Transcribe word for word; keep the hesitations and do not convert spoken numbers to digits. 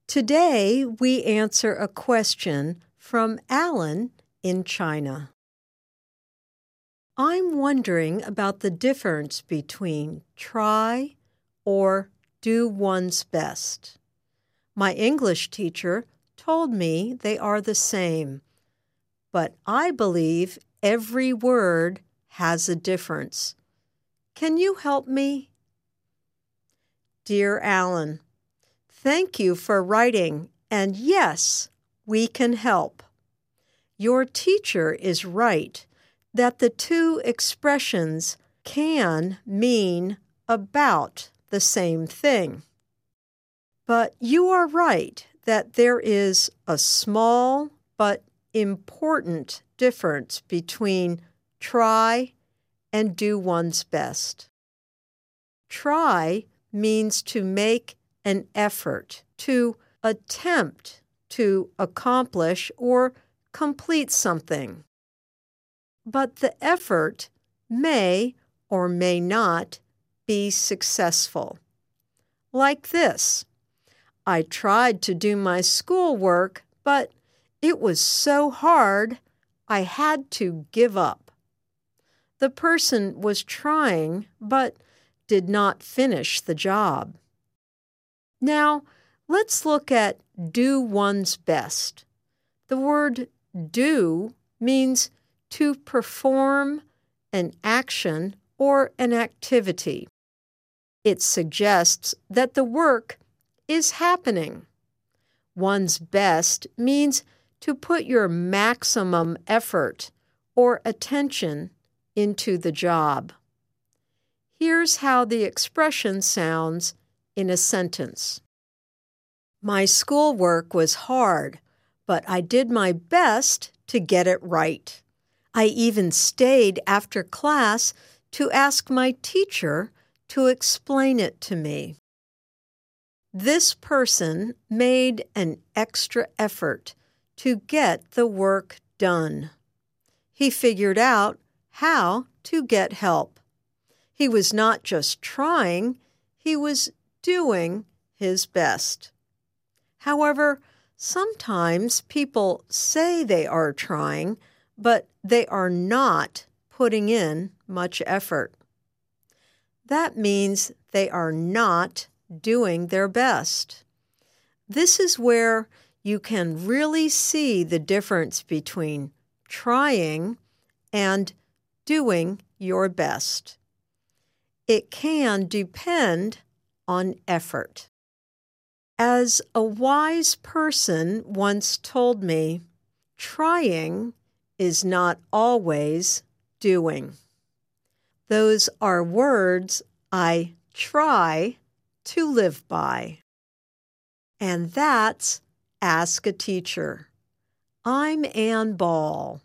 Today, we answer a question from Alan in China. I'm wondering about the difference between try or do one's best. My English teacher told me they are the same, but I believe every word has a difference. Can you help me? Dear Alan, thank you for writing, and yes, we can help. Your teacher is right that the two expressions can mean about the same thing. But you are right that there is a small but important difference between try and do one's best. Try means to make an effort, to attempt to accomplish or complete something. But the effort may or may not be successful. Like this. I tried to do my schoolwork, but it was so hard I had to give up. The person was trying, but did not finish the job. Now, let's look at do one's best. The word do means to perform an action or an activity. It suggests that the work is happening. One's best means to put your maximum effort or attention into the job. Here's how the expression sounds in a sentence. My schoolwork was hard, but I did my best to get it right. I even stayed after class to ask my teacher to explain it to me. This person made an extra effort to get the work done. He figured out how to get help. He was not just trying, he was doing his best. However, sometimes people say they are trying, but they are not putting in much effort. That means they are not doing their best. This is where you can really see the difference between trying and doing your best. It can depend on effort. As a wise person once told me, trying is not always doing. Those are words I try to live by. And that's Ask a Teacher. I'm Ann Ball.